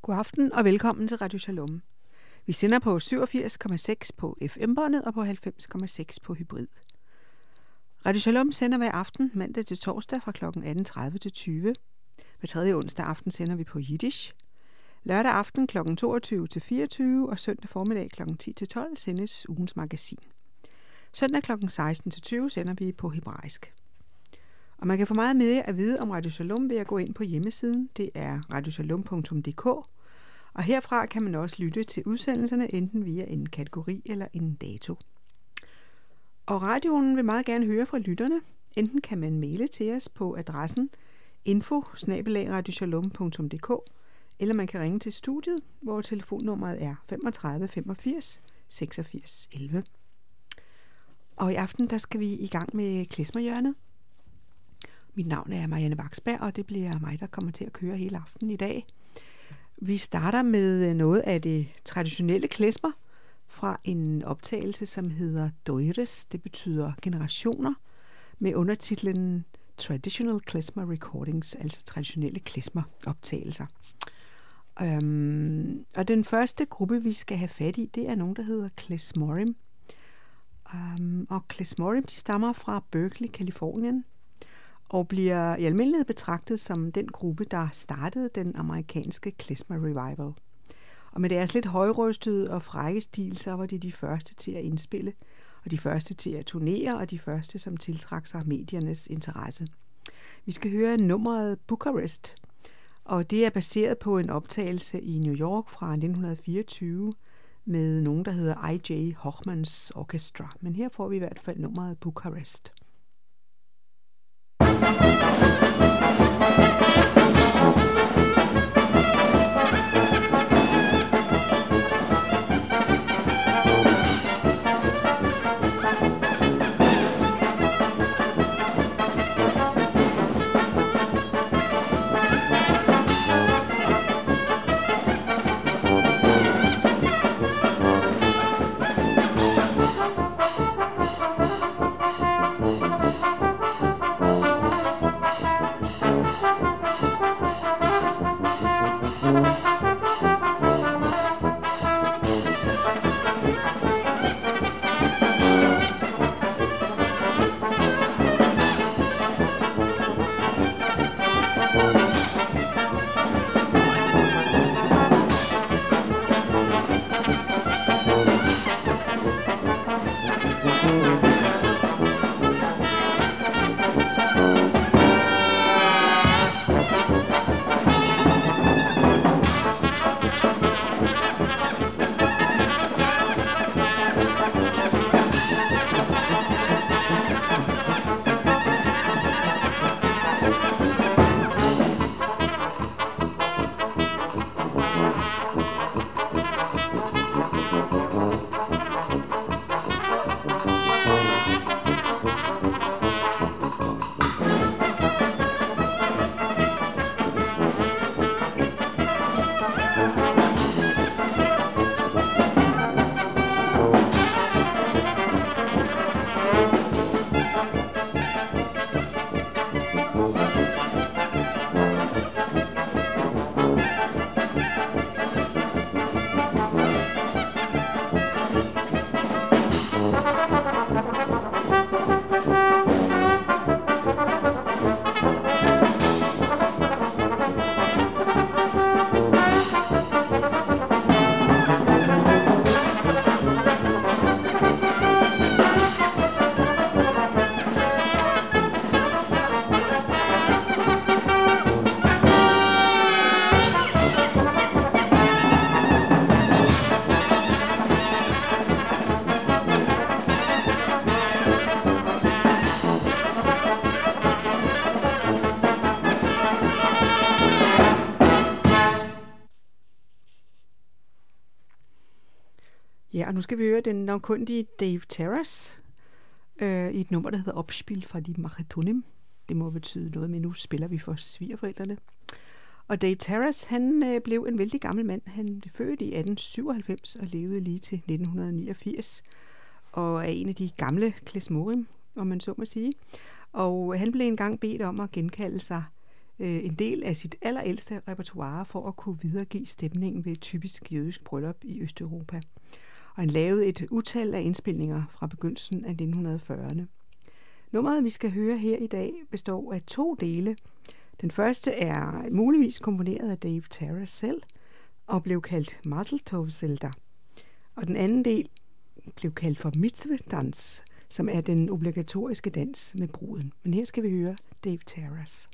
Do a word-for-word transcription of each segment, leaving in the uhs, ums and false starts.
God aften og velkommen til Radio Shalom. Vi sender på syvogfirs komma seks på F M-båndet og på halvfems komma seks på hybrid. Radio Shalom sender hver aften mandag til torsdag fra klokken atten tredive til tyve. Hver tredje onsdag aften sender vi på Yiddish. Lørdag aften klokken toogtyve til fireogtyve og søndag formiddag klokken ti til tolv sendes ugens magasin. Søndag klokken seksten til tyve sender vi på hebraisk. Og man kan få meget mere at vide om Radio Shalom ved at gå ind på hjemmesiden. Det er radioshalom punktum d k. Og herfra kan man også lytte til udsendelserne enten via en kategori eller en dato. Og radioen vil meget gerne høre fra lytterne. Enten kan man maile til os på adressen info bindestreg radioshalom punktum d k, eller man kan ringe til studiet, hvor telefonnummeret er femogtredive femogfirs seksogfirs elleve. Og i aften der skal vi i gang med klezmerhjørnet. Mit navn er Marianne Vaksberg, og det bliver mig, der kommer til at køre hele aftenen i dag. Vi starter med noget af det traditionelle klezmer fra en optagelse, som hedder Doires. Det betyder generationer, med undertitlen Traditional Klezmer Recordings, altså traditionelle klezmer-optagelser. Um, og den første gruppe, vi skal have fat i, det er nogen, der hedder Klezmorim. Um, og Klezmorim, de stammer fra Berkeley, Californien, og bliver i almindelighed betragtet som den gruppe, der startede den amerikanske klezmer revival. Og med deres lidt højrøstede og frække stil, så var de de første til at indspille, og de første til at turnere, og de første, som tiltrak sig mediernes interesse. Vi skal høre nummeret Bucharest, og det er baseret på en optagelse i New York fra nitten fireogtyve med nogen, der hedder I J Hochmans Orchestra. Men her får vi i hvert fald nummeret Bucharest. Ja, og nu skal vi høre den navnkundige Dave Terrace øh, i et nummer, der hedder Opspil fra de Machetonim. Det må betyde noget, men nu spiller vi for svigerforældrene. Og Dave Terrace, han øh, blev en vældig gammel mand. Han blev født i atten syvoghalvfems og levede lige til nitten niogfirs. Og er en af de gamle klezmorim, om man så må sige. Og han blev engang bedt om at genkalde sig øh, en del af sit allerældste repertoire for at kunne videregive stemningen ved et typisk jødisk bryllup i Østeuropa. Og han lavede et utal af indspilninger fra begyndelsen af nitten fyrrerne. Nummeret, vi skal høre her i dag, består af to dele. Den første er muligvis komponeret af Dave Taras selv og blev kaldt Mazel Tov Zelda. Og den anden del blev kaldt for Mitzvah-dans, som er den obligatoriske dans med bruden. Men her skal vi høre Dave Taras.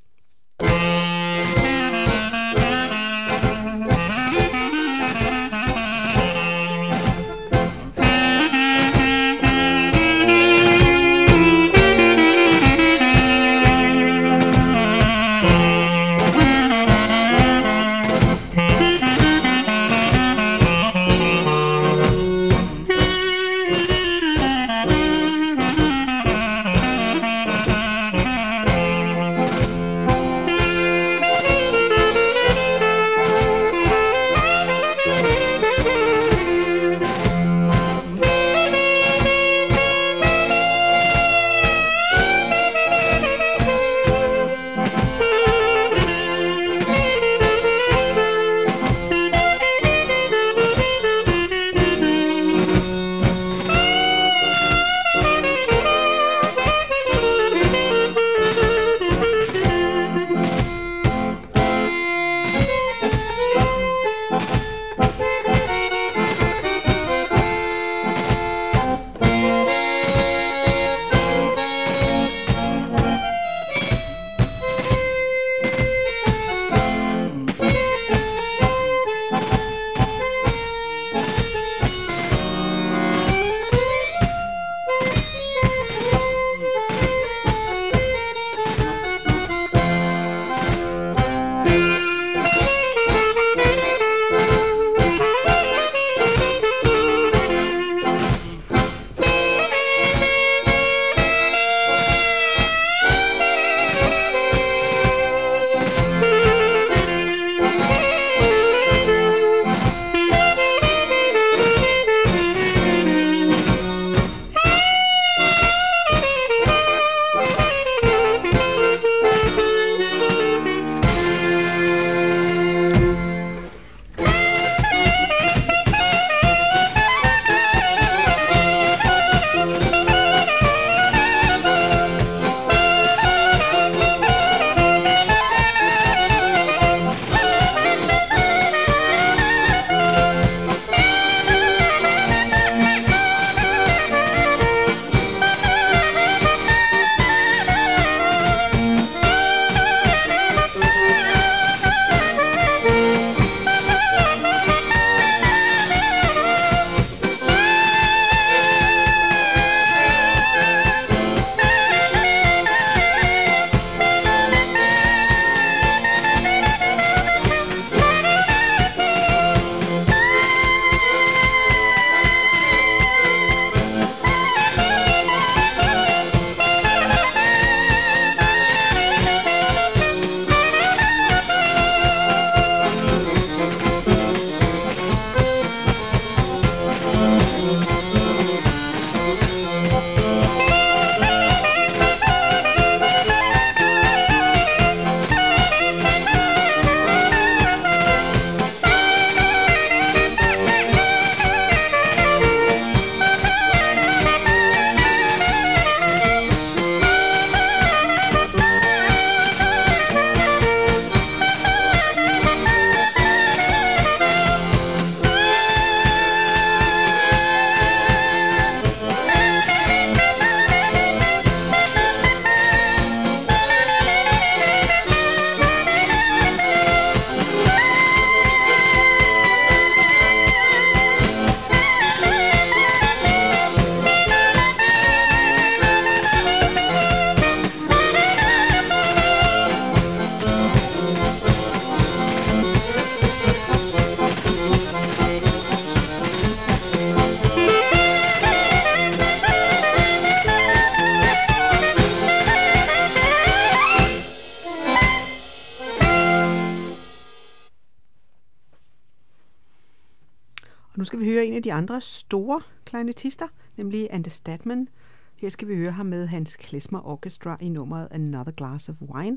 Og nu skal vi høre en af de andre store klarinettisten, nemlig Ante Stadman. Her skal vi høre ham med hans klezmer orchestra i nummeret Another Glass of Wine,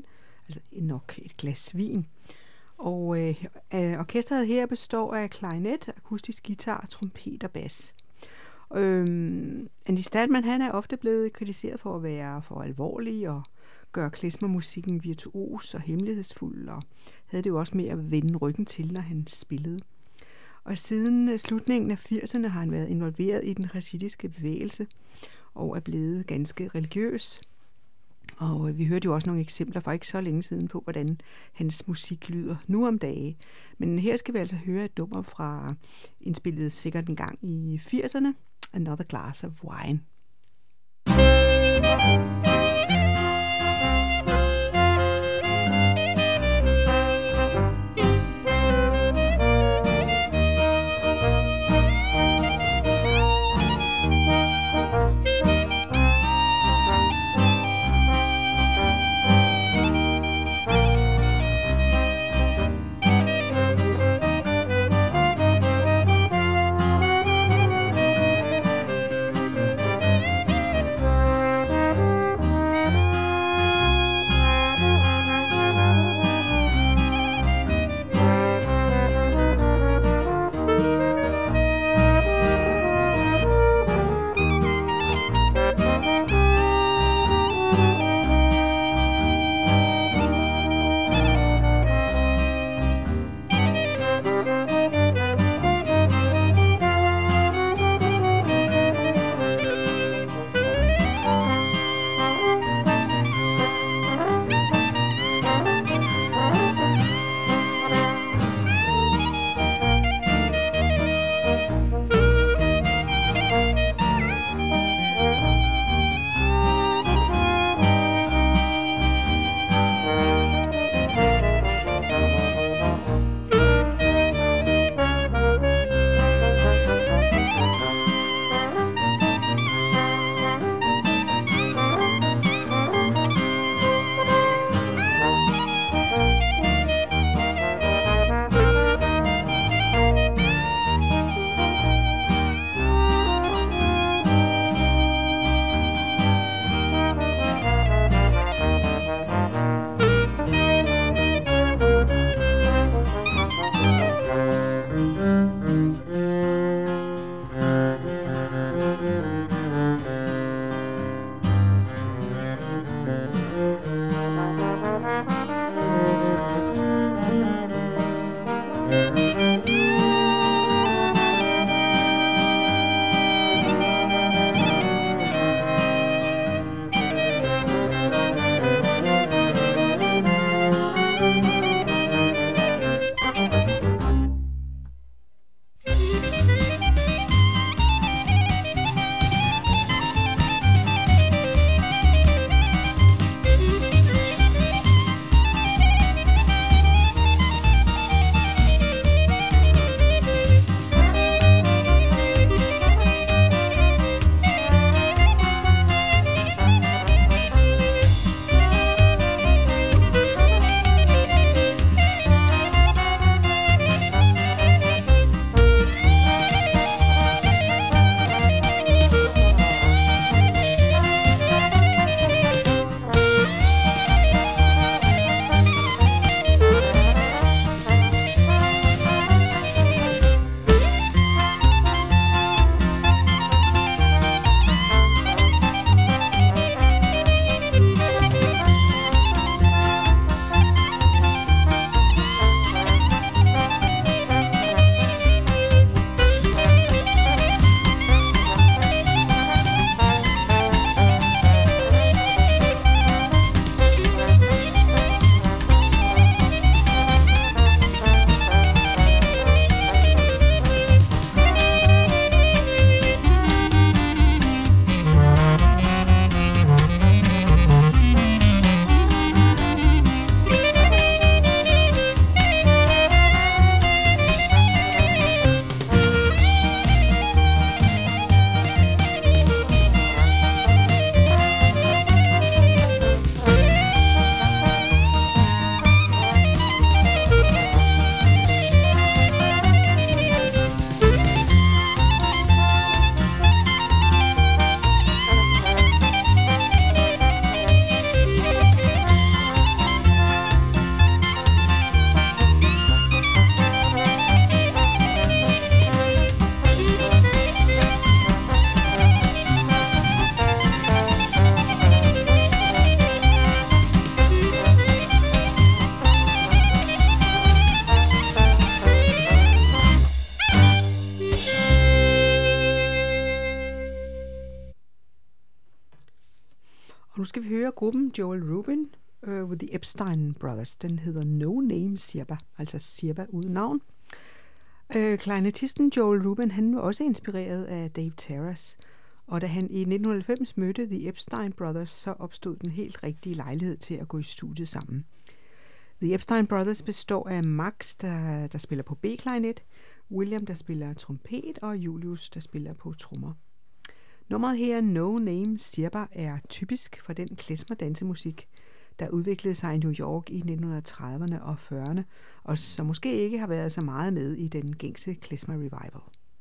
altså nok et glas vin. Og øh, orkestret her består af klarinet, akustisk guitar, trompet og bas. Øhm, Andy Statman, han er ofte blevet kritiseret for at være for alvorlig og gøre klezmermusikken virtuos og hemmelighedsfuld, og havde det jo også med at vende ryggen til, når han spillede. Og siden slutningen af firserne har han været involveret i den hasidiske bevægelse og er blevet ganske religiøs. Og vi hørte jo også nogle eksempler for ikke så længe siden på, hvordan hans musik lyder nu om dage. Men her skal vi altså høre et nummer fra indspillet sikkert en gang i firserne, Another Glass of Wine. skal vi høre gruppen Joel Rubin uh, with the Epstein Brothers. Den hedder No Name Sirba, altså Sirba uden navn. Uh, Klarinettisten Joel Rubin, han var også inspireret af Dave Terrace, og da han i nitten halvfems mødte The Epstein Brothers, så opstod den helt rigtige lejlighed til at gå i studiet sammen. The Epstein Brothers består af Max, der, der spiller på B-klarinet, William, der spiller trompet, og Julius, der spiller på trommer. Nummeret her, No Name Sirba, er typisk for den klezmer-dansemusik, der udviklede sig i New York i nitten trediverne og fyrrerne, og som måske ikke har været så meget med i den gængse klezmer revival.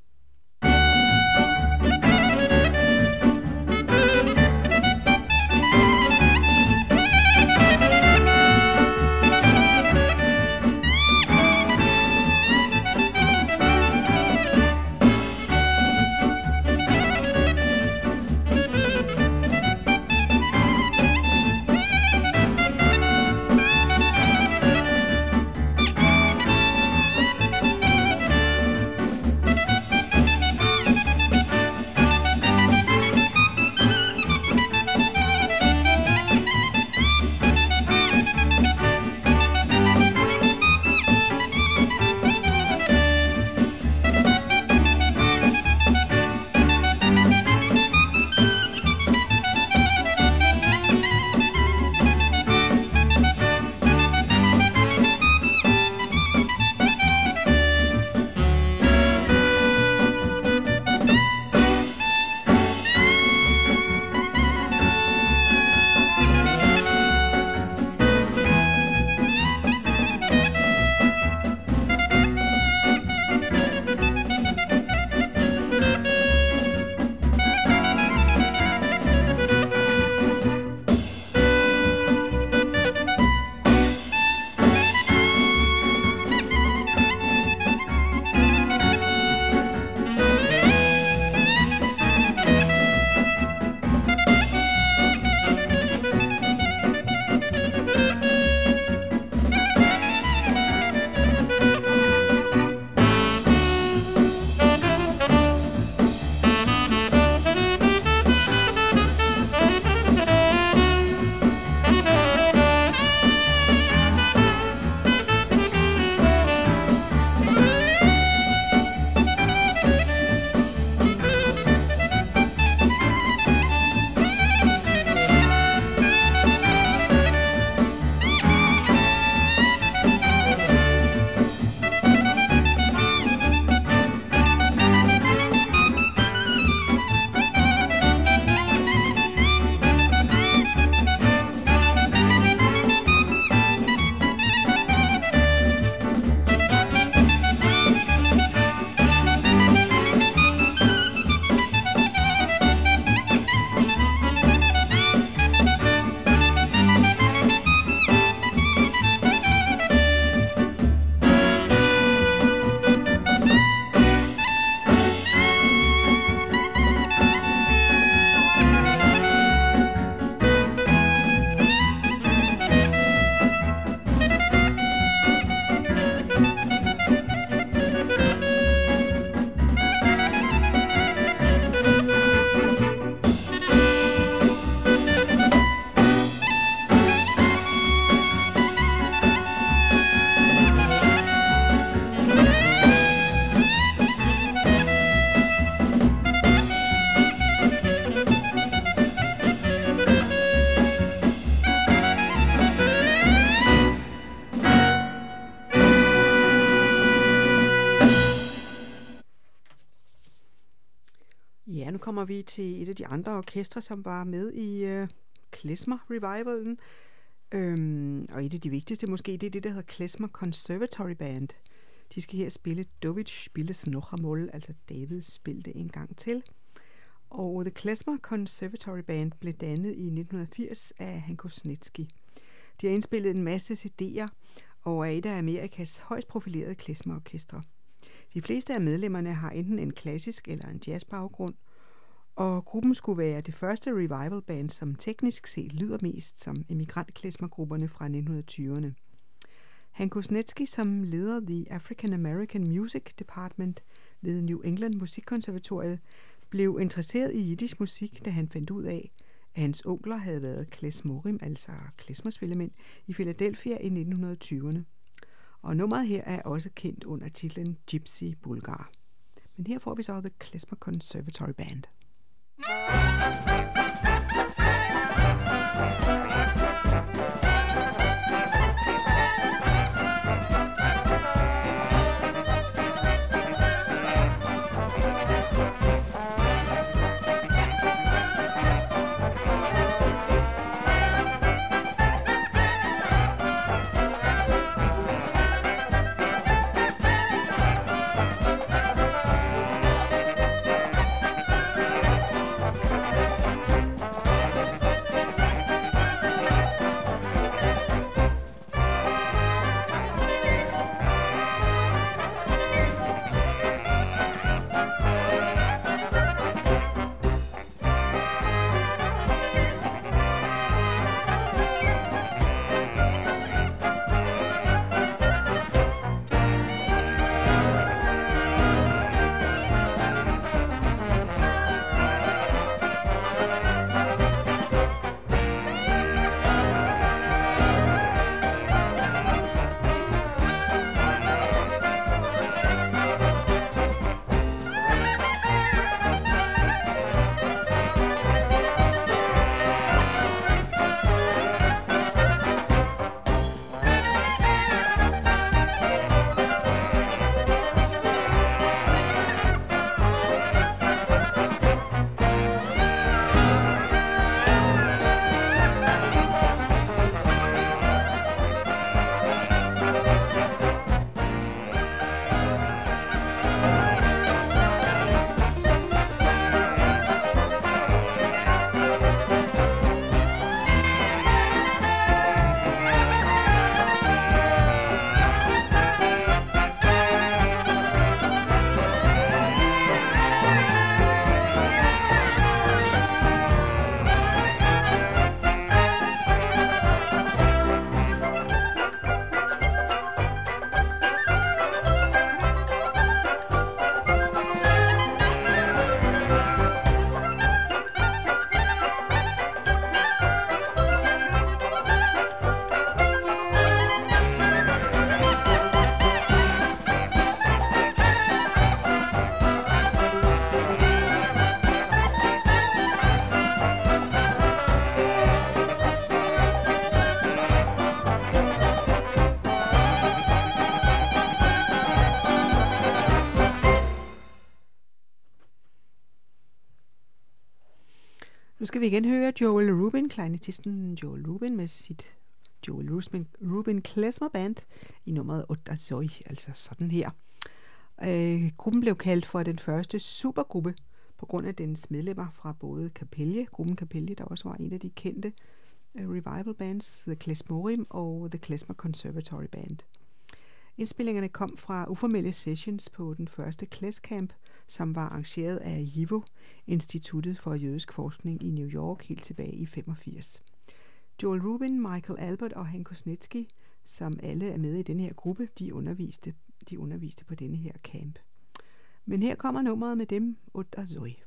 Ja, nu kommer vi til et af de andre orkestre, som var med i øh, klezmer-revivalen. Øhm, og et af de vigtigste måske, det er det, der hedder Klezmer Conservatory Band. De skal her spille David spilles noch einmal, altså David spille en gang til. Og The Klezmer Conservatory Band blev dannet i nitten firs af Hanko Snetsky. De har indspillet en masse C D'er og er et af Amerikas højst profilerede klezmerorkestre. De fleste af medlemmerne har enten en klassisk eller en jazzbaggrund, og gruppen skulle være det første revival-band, som teknisk set lyder mest som emigrantklezmergrupperne fra nitten tyverne. Hanko Snetsky, som leder The African American Music Department ved New England Musikkonservatoriet, blev interesseret i jiddisch musik, da han fandt ud af, at hans onkler havde været klezmorim, altså klezmerspillemænd, i Philadelphia i nitten tyverne. Og nummeret her er også kendt under titlen Gypsy Bulgar. Men her får vi så The Klezmer Conservatory Band. Nu skal vi igen høre Joel Rubin, klarinettisten Joel Rubin med sit Joel Rubin, Rubin Klezmer Band i nummeret Ottazoi, altså sådan her. Øh, gruppen blev kaldt for den første supergruppe på grund af dens medlemmer fra både Kapelje, gruppen Kapelje, der også var en af de kendte uh, revival bands, The Klezmorim og The Klezmer Conservatory Band. Indspillingerne kom fra uformelle sessions på den første Klezcamp, som var arrangeret af JIVO, Instituttet for Jødisk Forskning i New York, helt tilbage i femogfirs. Joel Rubin, Michael Albert og Hank Kosnetsky, som alle er med i denne her gruppe, de underviste, de underviste på denne her camp. Men her kommer nummeret med dem, Ottazoi.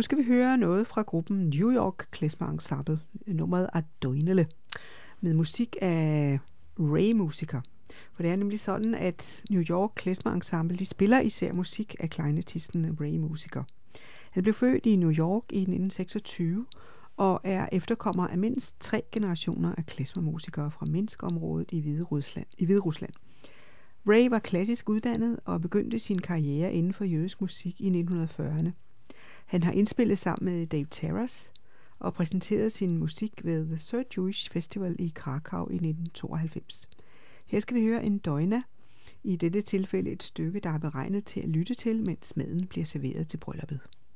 Nu skal vi høre noget fra gruppen New York Klezmer Ensemble, nummeret Adonele, med musik af Ray-musikere. For det er nemlig sådan, at New York Klezmer Ensemble, de spiller især musik af kleinartisten Ray-musikere. Han blev født i New York i nitten seksogtyve og er efterkommer af mindst tre generationer af klezmer-musikere fra Minsk-området i Hvide Rusland. I Hvide Rusland. Ray var klassisk uddannet og begyndte sin karriere inden for jødisk musik i nitten fyrrerne. Han har indspillet sammen med Dave Taras og præsenteret sin musik ved The Third Jewish Festival i Krakow i nitten tooghalvfems. Her skal vi høre en døgna, i dette tilfælde et stykke, der er beregnet til at lytte til, mens maden bliver serveret til brylluppet.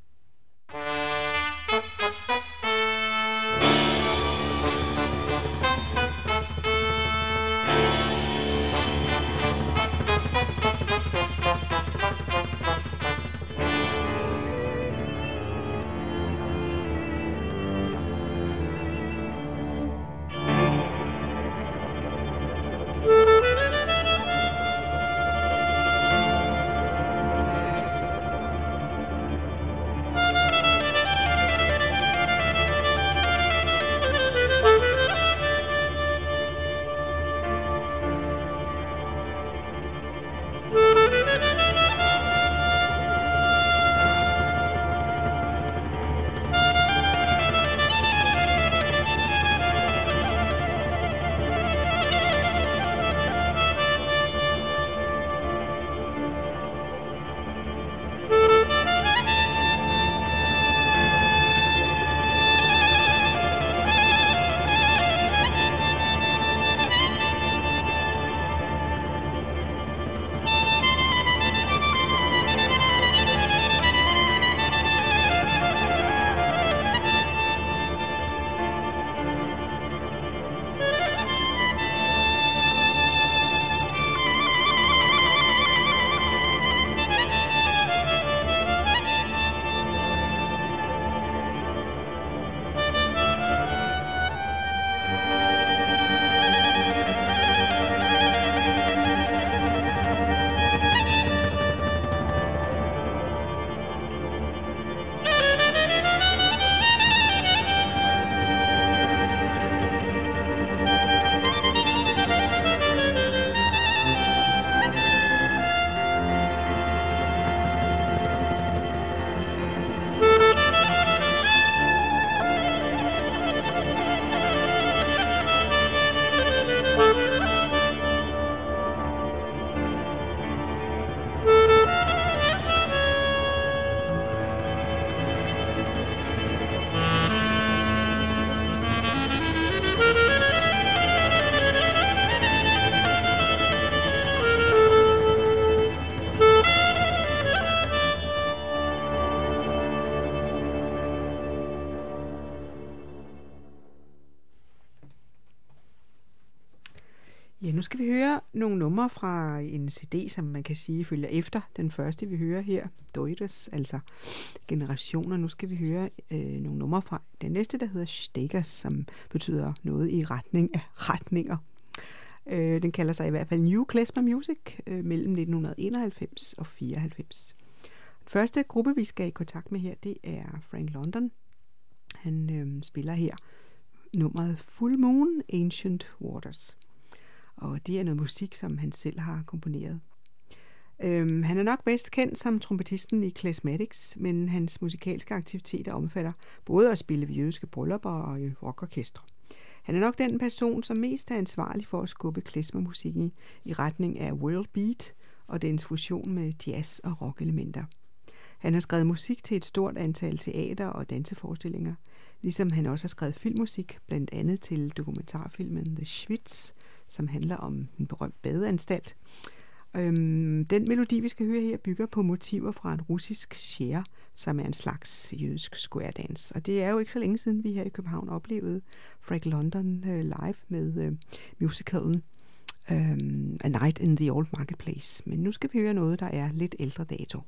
Ja, nu skal vi høre nogle numre fra en C D, som man kan sige følger efter den første, vi hører her, Deures, altså generationer. Nu skal vi høre øh, nogle numre fra den næste, der hedder Stegers, som betyder noget i retning af retninger. Øh, den kalder sig i hvert fald New Klezmer Music øh, mellem nitten enoghalvfems og fireoghalvfems. Den første gruppe, vi skal i kontakt med her, det er Frank London. Han øh, spiller her nummeret Full Moon, Ancient Waters. Og det er noget musik, som han selv har komponeret. Øhm, han er nok bedst kendt som trompetisten i Klezmatics, men hans musikalske aktiviteter omfatter både at spille ved jødiske bryllupper og i rockorkestre. Han er nok den person, som mest er ansvarlig for at skubbe klezmermusikken i retning af world beat og dens fusion med jazz og rockelementer. Han har skrevet musik til et stort antal teater- og danseforestillinger, ligesom han også har skrevet filmmusik, blandt andet til dokumentarfilmen The Schwitz, som handler om en berømt badeanstalt. Øhm, den melodi, vi skal høre her, bygger på motiver fra en russisk share, som er en slags jødisk square dance. Og det er jo ikke så længe siden, vi her i København oplevede Frank London øh, live med øh, musicalen øh, A Night in the Old Marketplace. Men nu skal vi høre noget, der er lidt ældre dato.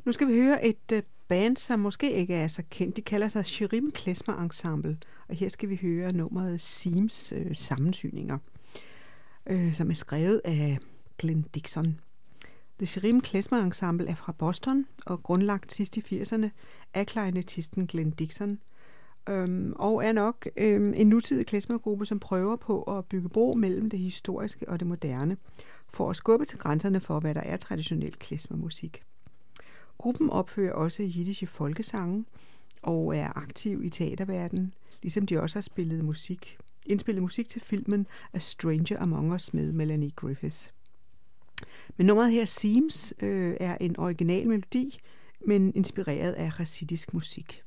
Nu skal vi høre et uh, band, som måske ikke er så kendt. De kalder sig Shirim Klezmer Ensemble, og her skal vi høre nummeret Seams uh, sammensyninger, uh, som er skrevet af Glenn Dixon. The Shirim Klezmer Ensemble er fra Boston og grundlagt sidst i firserne af klarinettisten Glenn Dixon, um, og er nok um, en nutidig klezmergruppe, som prøver på at bygge bro mellem det historiske og det moderne, for at skubbe til grænserne for, hvad der er traditionel klezmermusik. Gruppen opfører også jiddische folkesange og er aktiv i teaterverdenen, ligesom de også har spillet musik, indspillet musik til filmen A Stranger Among Us med Melanie Griffiths. Men nummeret her, Seams, øh, er en original melodi, men inspireret af hasiddisk musik.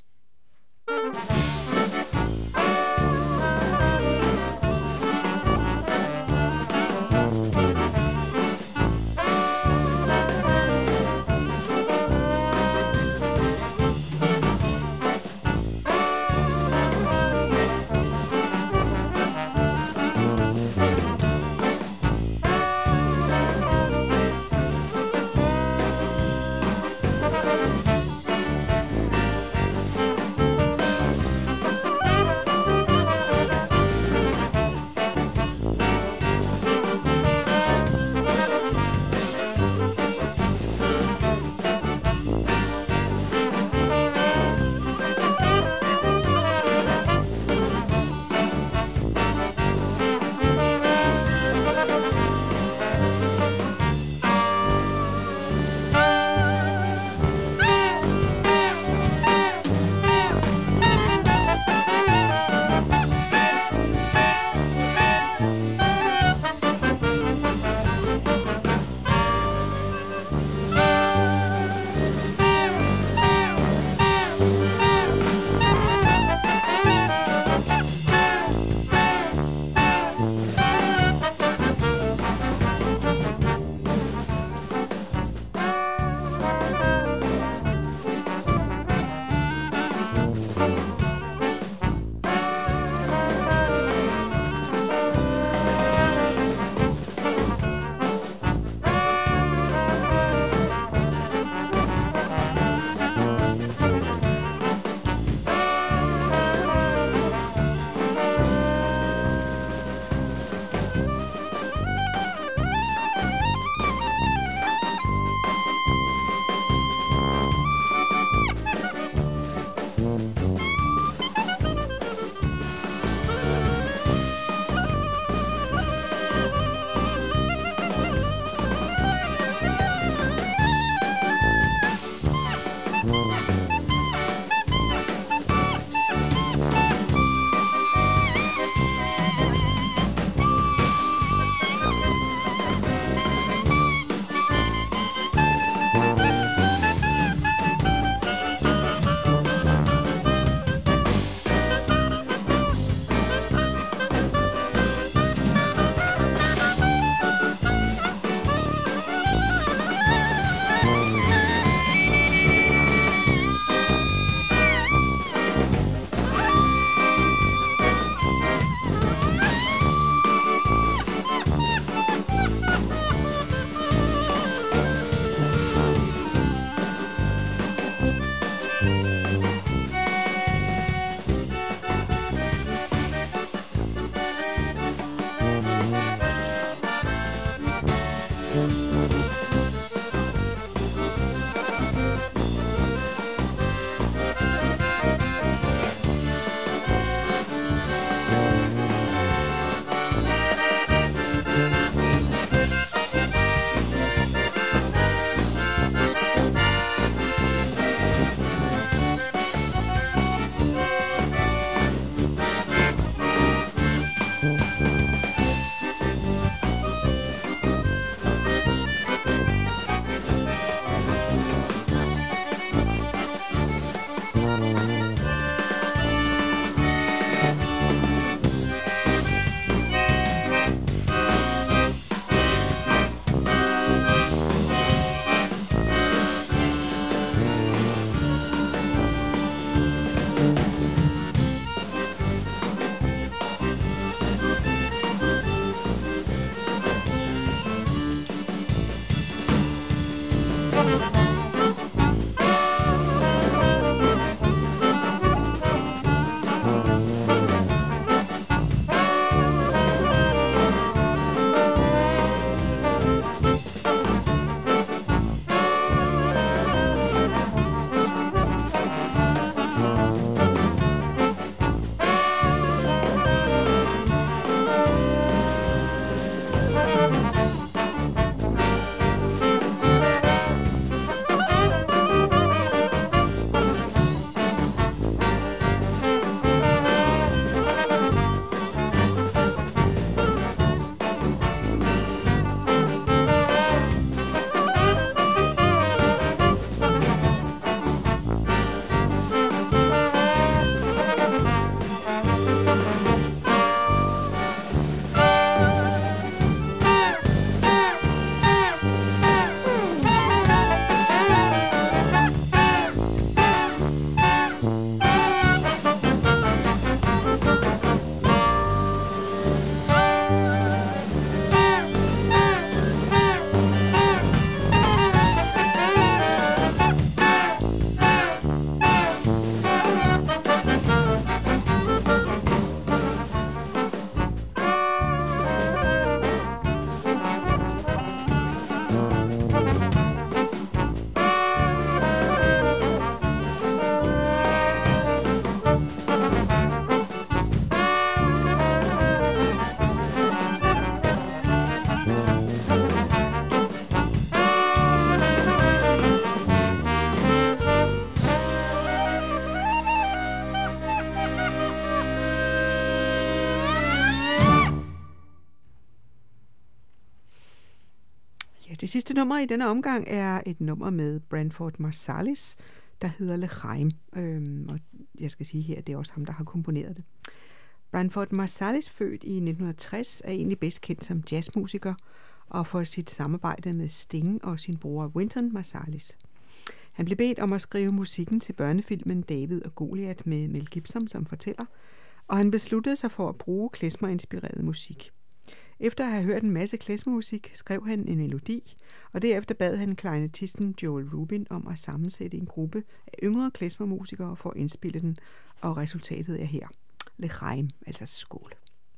sidste nummer i denne omgang er et nummer med Branford Marsalis, der hedder L'Chaim. Øhm, og jeg skal sige her, at det er også ham, der har komponeret det. Branford Marsalis, født i nitten tres, er egentlig bedst kendt som jazzmusiker og for sit samarbejde med Sting og sin bror Wynton Marsalis. Han blev bedt om at skrive musikken til børnefilmen David og Goliat med Mel Gibson som fortæller, og han besluttede sig for at bruge klezmer-inspireret musik. Efter at have hørt en masse klezmermusik, skrev han en melodi, og derefter bad han klarinettisten Joel Rubin om at sammensætte en gruppe af yngre klezmermusikere for at indspille den, og resultatet er her. L'Chaim, altså skål.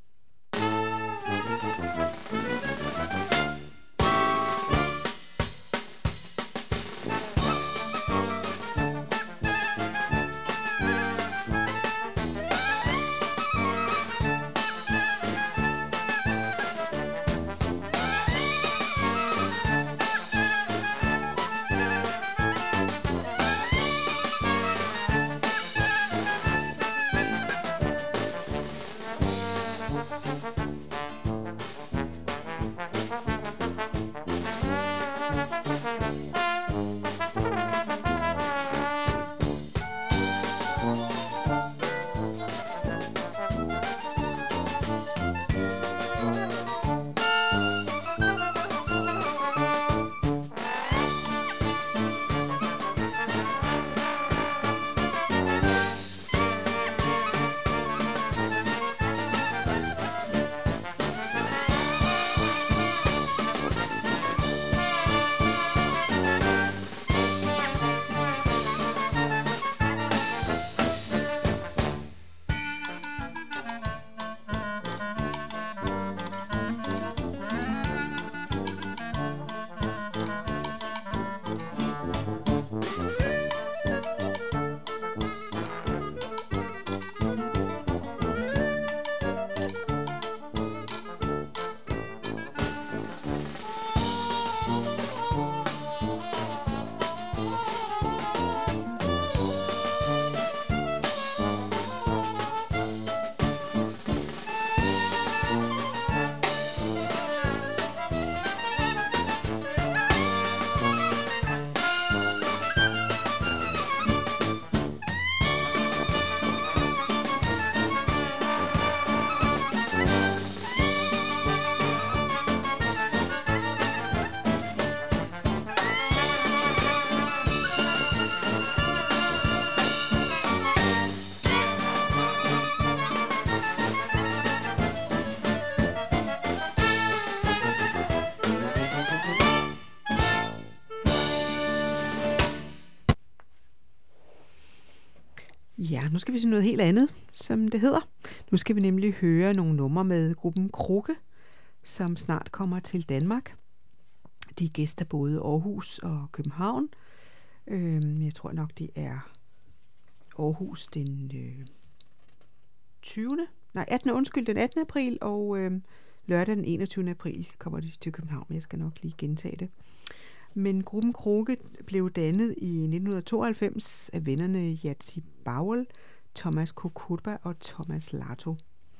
Ja, nu skal vi se noget helt andet, som det hedder. Nu skal vi nemlig høre nogle numre med gruppen Krukke, som snart kommer til Danmark. De gæster både Aarhus og København. Øhm, jeg tror nok, det er Aarhus den øh, tyvende Nej, attende undskyld, den attende april, og øh, lørdag den enogtyvende april kommer de til København. Jeg skal nok lige gentage det. Men gruppen Krukke blev dannet i nitten tooghalvfems af vennerne Jerzy Bauer, Thomas Kokurba og Thomas Lato.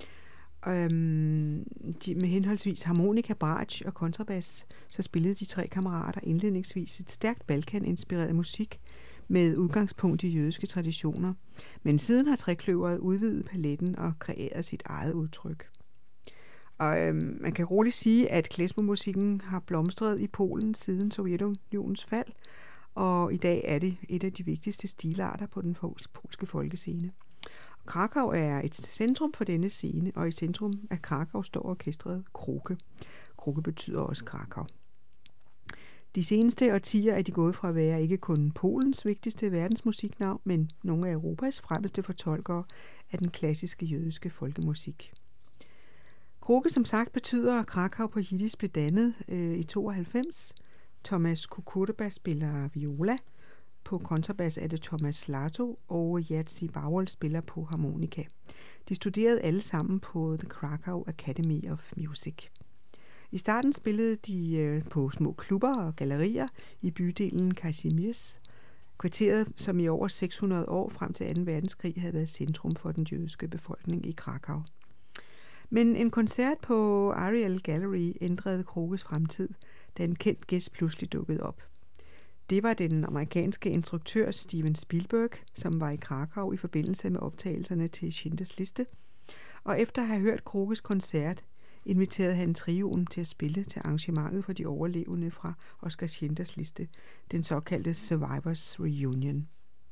Øhm, de, med henholdsvis harmonika, bratsch og kontrabas, så spillede de tre kammerater indledningsvis et stærkt Balkan-inspireret musik med udgangspunkt i jødiske traditioner. Men siden har trekløveret udvidet paletten og kreeret sit eget udtryk. Og øhm, man kan roligt sige, at klezmermusikken har blomstret i Polen siden Sovjetunionens fald, og i dag er det et af de vigtigste stilarter på den polske folkescene. Krakow er et centrum for denne scene, og i centrum af Krakow står orkestret Krukke. Krukke betyder også Krakow. De seneste årtier er de gået fra at være ikke kun Polens vigtigste verdensmusiknavn, men nogle af Europas fremmeste fortolkere af den klassiske jødiske folkemusik. Krukke, som sagt, betyder Krakow på jiddisch, blev dannet øh, i tooghalvfems. Thomas Kokurba spiller viola. På kontrabas er det Thomas Lato, og Jerzy Bauer spiller på harmonika. De studerede alle sammen på The Krakow Academy of Music. I starten spillede de øh, på små klubber og gallerier i bydelen Kazimierz, kvarteret, som i over seks hundrede år frem til anden verdenskrig havde været centrum for den jødiske befolkning i Krakow. Men en koncert på Ariel Gallery ændrede Krukkes fremtid, da en kendt gæst pludselig dukkede op. Det var den amerikanske instruktør Steven Spielberg, som var i Krakau i forbindelse med optagelserne til Schindlers Liste, og efter at have hørt Kroges koncert, inviterede han trioen til at spille til arrangementet for de overlevende fra Oskar Schindlers Liste, den såkaldte Survivors Reunion.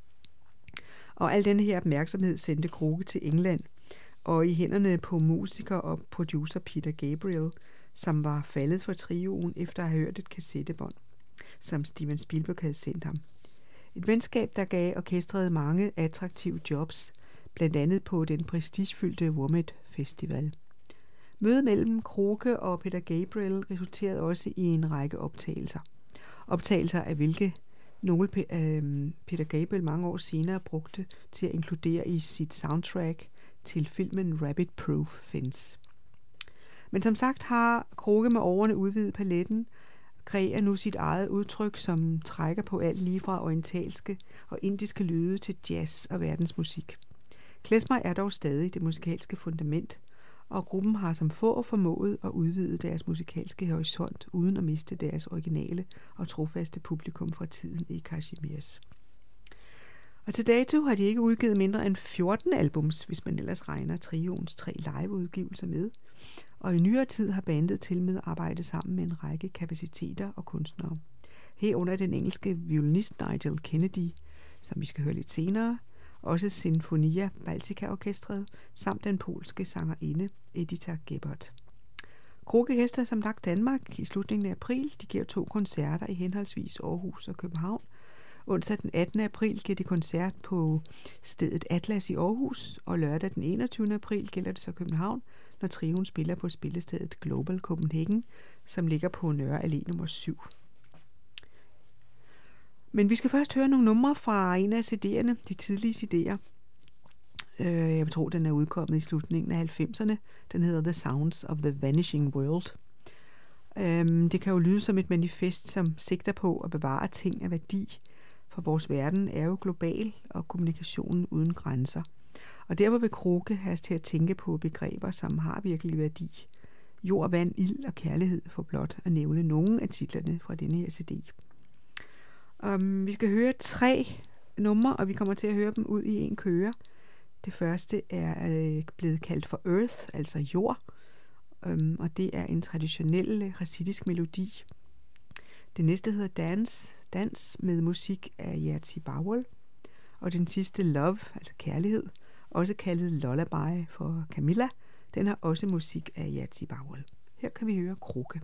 Og al denne her opmærksomhed sendte Kroge til England, og i hænderne på musiker og producer Peter Gabriel, som var faldet for trioen efter at have hørt et kassettebånd, som Steven Spielberg havde sendt ham. Et venskab, der gav orkestret mange attraktive jobs, blandt andet på den prestigefyldte Womit Festival. Mødet mellem Kroge og Peter Gabriel resulterede også i en række optagelser. Optagelser af hvilke nogle Peter Gabriel mange år senere brugte til at inkludere i sit soundtrack til filmen Rabbit Proof Fence. Men som sagt har Kroge med årene udvidet paletten, kreerer nu sit eget udtryk, som trækker på alt lige fra orientalske og indiske lyde til jazz og verdensmusik. Klezmer er dog stadig det musikalske fundament, og gruppen har som få formået at udvide deres musikalske horisont uden at miste deres originale og trofaste publikum fra tiden i Kazimierz. Og til dato har de ikke udgivet mindre end fjorten albums, hvis man ellers regner trioens tre liveudgivelser med, og i nyere tid har bandet til med arbejdet sammen med en række kapaciteter og kunstnere. Herunder den engelske violinist Nigel Kennedy, som vi skal høre lidt senere, også Sinfonia Baltica-orkestret, samt den polske sangerinde Edita Gebhardt. Kroge Hester som lagt Danmark i slutningen af april. De giver to koncerter i henholdsvis Aarhus og København. Onsdag den attende april giver de koncert på stedet Atlas i Aarhus, og lørdag den enogtyvende april gælder det så København, når trioen spiller på spillestedet Global Copenhagen, som ligger på Nørre Allé nummer syv. Men vi skal først høre nogle numre fra en af C D'erne, de tidlige C D'er. Jeg vil tro, den er udkommet i slutningen af halvfemserne. Den hedder The Sounds of the Vanishing World. Det kan jo lyde som et manifest, som sigter på at bevare ting af værdi, for vores verden er jo global, og kommunikationen uden grænser. Og derfor vil Kroge have os til at tænke på begreber, som har virkelig værdi. Jord, vand, ild og kærlighed, for blot at nævne nogle af titlerne fra denne her C D. Um, vi skal høre tre numre, og vi kommer til at høre dem ud i en køre. Det første er øh, blevet kaldt for Earth, altså jord, um, og det er en traditionel recitisk melodi. Det næste hedder Dance, dans med musik af Jerzy Bauer, og den sidste Love, altså kærlighed, også kaldet Lullaby for Camilla, den har også musik af Jerzy Bauer. Her kan vi høre Kroge.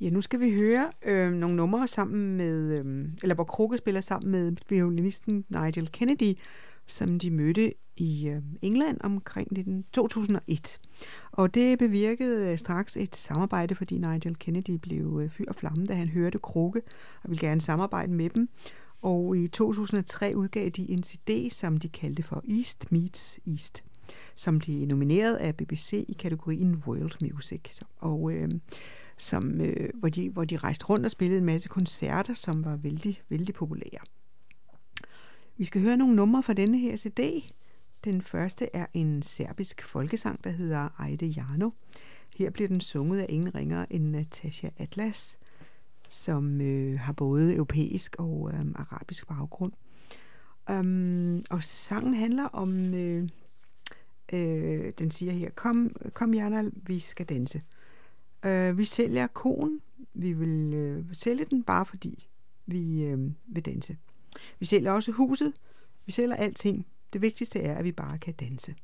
Ja, nu skal vi høre øh, nogle numre sammen med, øh, eller hvor Krukke spiller sammen med violinisten Nigel Kennedy, som de mødte i øh, England omkring to tusind og et. Og det bevirkede øh, straks et samarbejde, fordi Nigel Kennedy blev øh, fyr og flamme, da han hørte Krukke og ville gerne samarbejde med dem. Og i to tusind og tre udgav de en C D, som de kaldte for East Meets East, som blev nomineret af B B C i kategorien World Music. Og øh, som, øh, hvor, de, hvor de rejste rundt og spillede en masse koncerter, som var vældig, vældig populære. Vi skal høre nogle numre fra denne her C D. Den første er en serbisk folkesang, der hedder Ajde Jano. Her bliver den sunget af ingen ringere end Natasha Atlas, som øh, har både europæisk og øh, arabisk baggrund. Um, og sangen handler om, øh, øh, den siger her, kom, kom Jana, vi skal danse. Uh, vi sælger koen, vi vil øh, sælge den bare fordi vi øh, vil danse. Vi sælger også huset, vi sælger alting. Det vigtigste er, at vi bare kan danse.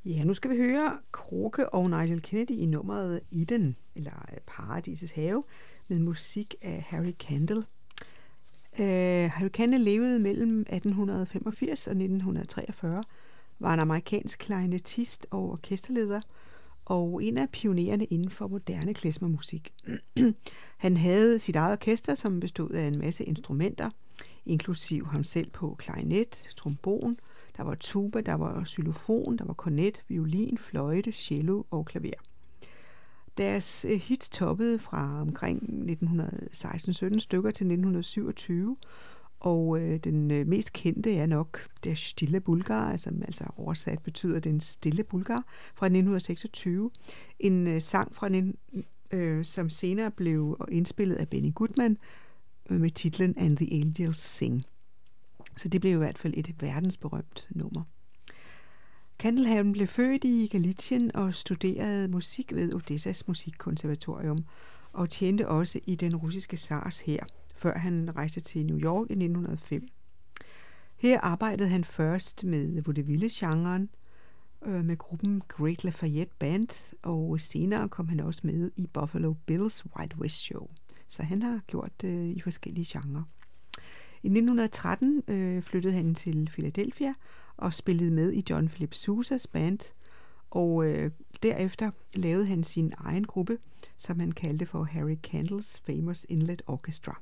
Ja, nu skal vi høre Kroke og Nigel Kennedy i nummeret Eden, eller Paradisets have, med musik af Harry Kandel. Uh, Harry Kandel levede mellem atten femogfirs og nitten treogfyrre, var en amerikansk klarinettist og orkesterleder, og en af pionererne inden for moderne klezmermusik. Han havde sit eget orkester, som bestod af en masse instrumenter, inklusiv ham selv på klarinet, trombon, der var tuba, der var xylofon, der var kornet, violin, fløjte, cello og klaver. Deres hits toppede fra omkring nitten seksten sytten stykker til nitten syvogtyve, og øh, den øh, mest kendte er nok Der Stille Bulgar, som altså oversat betyder Den Stille Bulgar, fra nitten seksogtyve. En øh, sang, fra nitten, øh, som senere blev indspillet af Benny Goodman øh, med titlen And the Angels Sing. Så det blev i hvert fald et verdensberømt nummer. Kandelhaven blev født i Galicien og studerede musik ved Odessas musikkonservatorium og tjente også i den russiske zars hær, før han rejste til New York i nitten hundrede og fem. Her arbejdede han først med vaudeville-genren øh, med gruppen Great Lafayette Band, og senere kom han også med i Buffalo Bills Wild West Show. Så han har gjort det øh, i forskellige genrer. I nitten tretten øh, flyttede han til Philadelphia og spillede med i John Philip Sousas band, og øh, derefter lavede han sin egen gruppe, som han kaldte for Harry Kandels Famous Inlet Orchestra.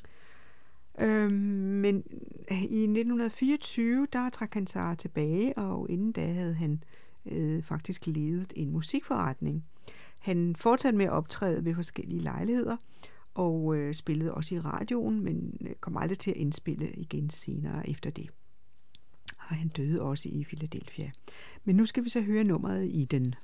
Øh, men i nitten fireogtyve, der trak han sig tilbage, og inden da havde han øh, faktisk ledet en musikforretning. Han fortsatte med at optræde ved forskellige lejligheder, og øh, spillede også i radioen, men kom aldrig til at indspille igen senere efter det. Og han døde også i Philadelphia. Men nu skal vi så høre nummeret i den.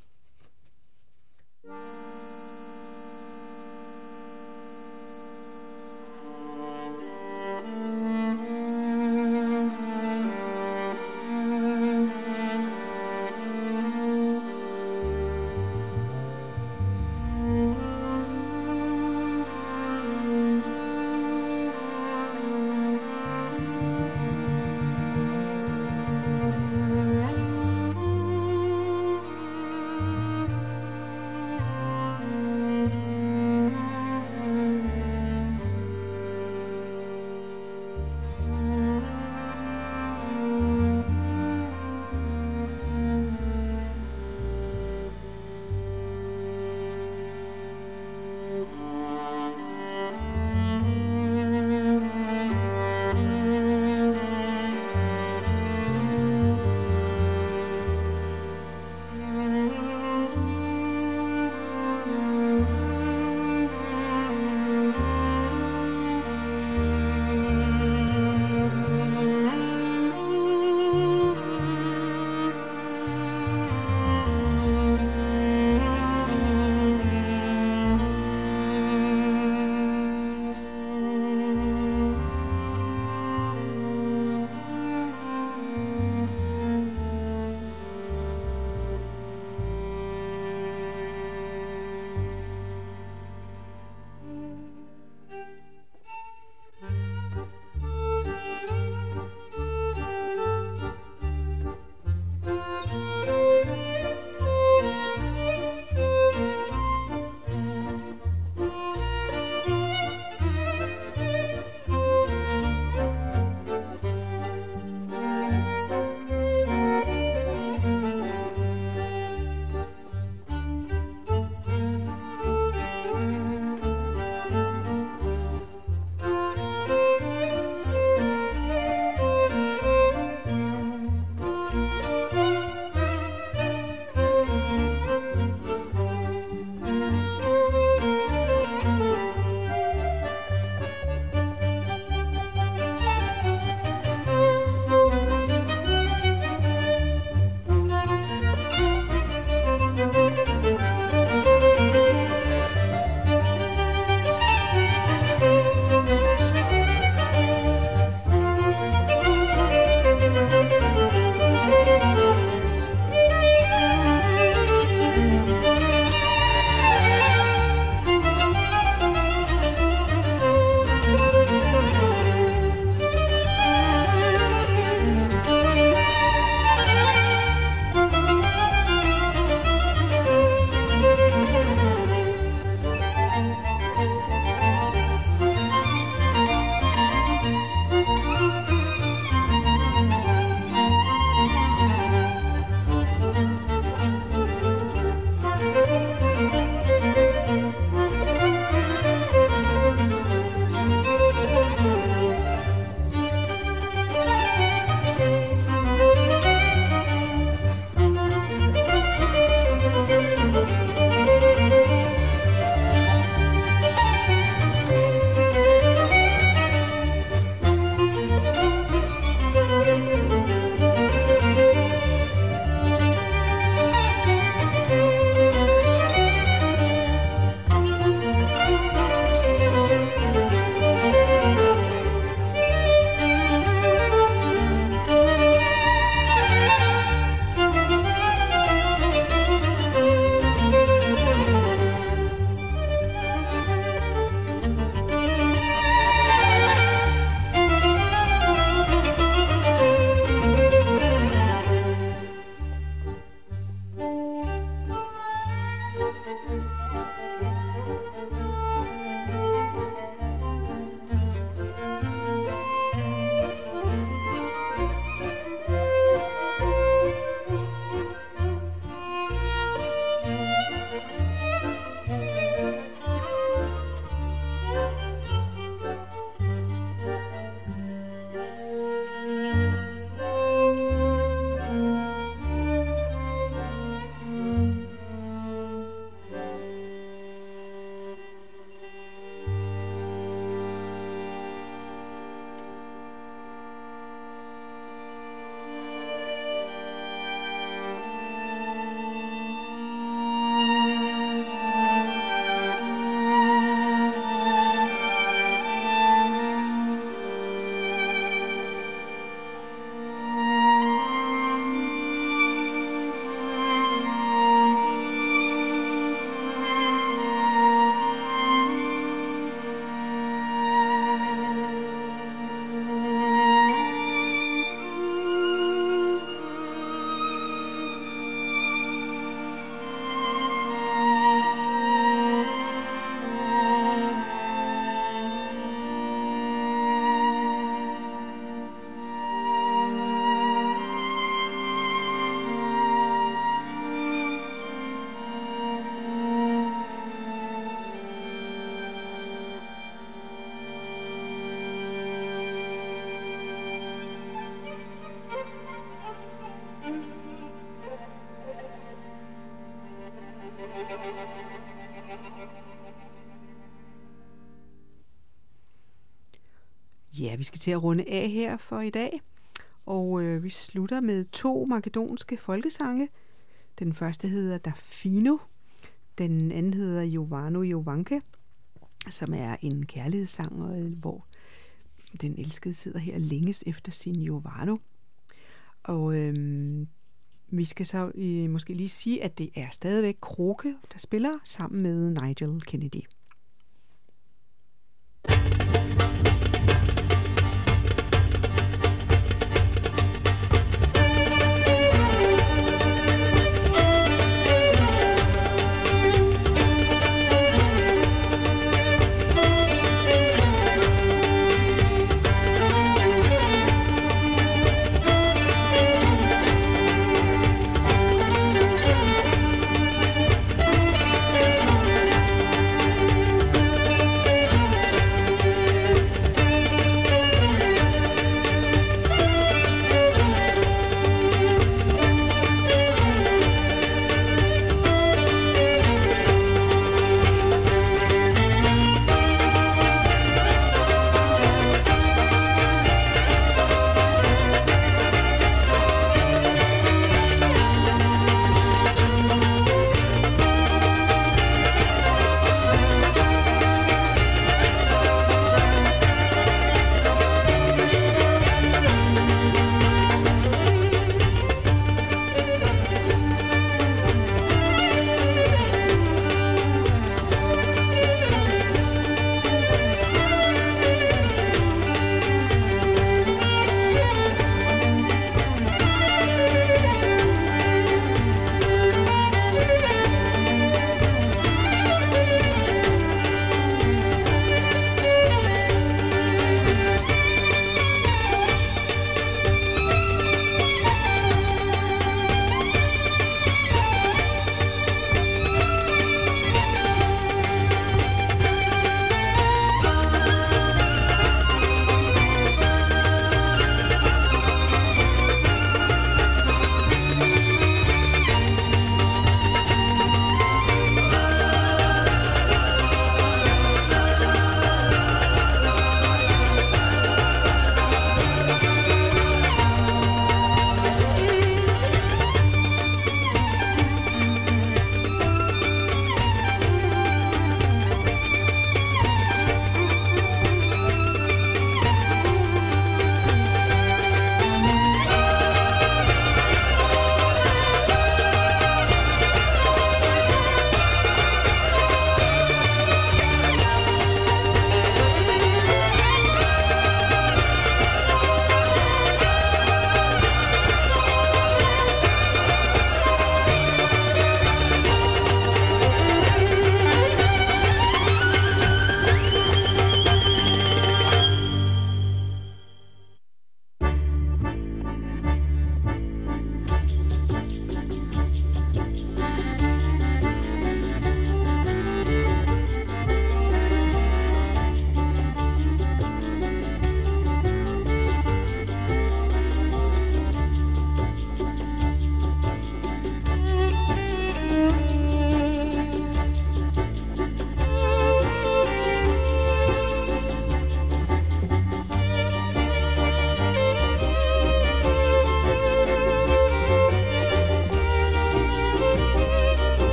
vi skal til at runde af her for i dag, og øh, vi slutter med to makedonske folkesange. Den første hedder Dafino, den anden hedder Jovano Jovanke, som er en kærlighedssang, hvor den elskede sidder her længes efter sin Jovano. Og øhm, vi skal så øh, måske lige sige, at det er stadigvæk Kråke, der spiller sammen med Nigel Kennedy.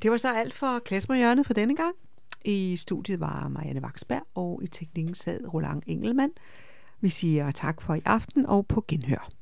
Det var så alt for Klesmerhjørnet for denne gang. I studiet var Marianne Vaksberg, og i teknikken sad Roland Engelmann. Vi siger tak for i aften og på genhør.